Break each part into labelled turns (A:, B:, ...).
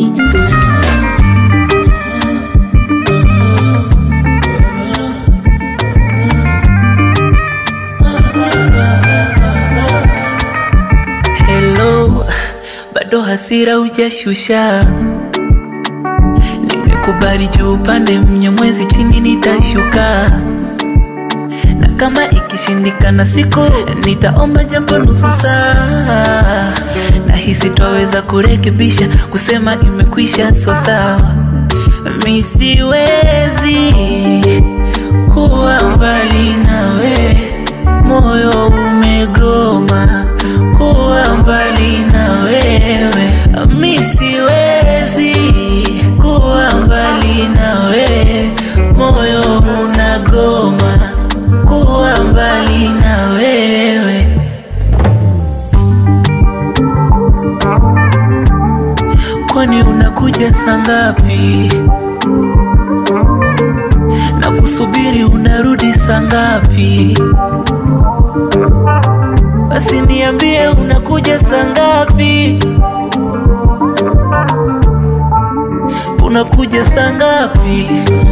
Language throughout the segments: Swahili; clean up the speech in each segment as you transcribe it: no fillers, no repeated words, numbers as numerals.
A: Hello, bado hasira hujashusha. Nimekubali juu upande Mnyamwezi chini nitashuka. Na kama ikishindikana siku nitaomba japo nusu saa. Nahisi twaweza kurekebisha, kusema imekwisha so sawa. Mi siwezi kuwa mbali nawe, moyo umegoma kuwa mbali na wewe. Mi siwezi kuwa mbali nawe, moyo unagoma kuwa mbali na wewe. Kwani unakuja saa ngapi? Na kusubiri unarudi saa ngapi? Basi niambie unakuja saa ngapi? Unakuja saa ngapi?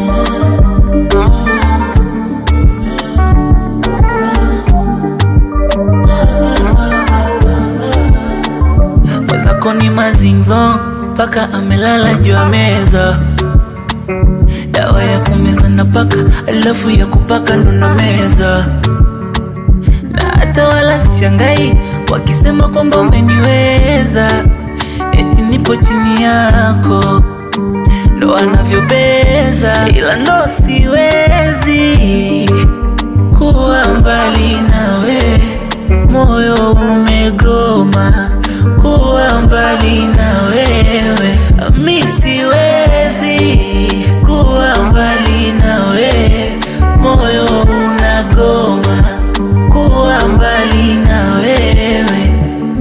A: Mwenzako ni mazinzo paka amelala juu ya meza. Dawa ya kumeza na paka, alafu ya kupaka ndo na meza. Na hata wala sishangai wakisema kwamba umeniweza, eti nipo chini yako ndo wanavyobeza. Ila ndo siwezi kuwa mbali nawe, moyo umegoma kuwa mbali na wewe. Mi siwezi kuwa mbali nawe, moyo unagoma kuwa mbali na wewe.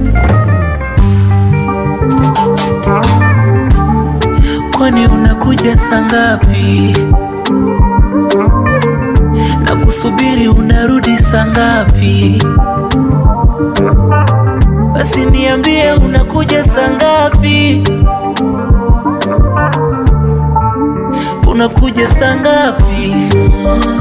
A: Kwani unakuja saa ngapi? Na kusubiri unarudi saa ngapi? Basi niambie unakuja saa ngapi? Unakuja saa ngapi?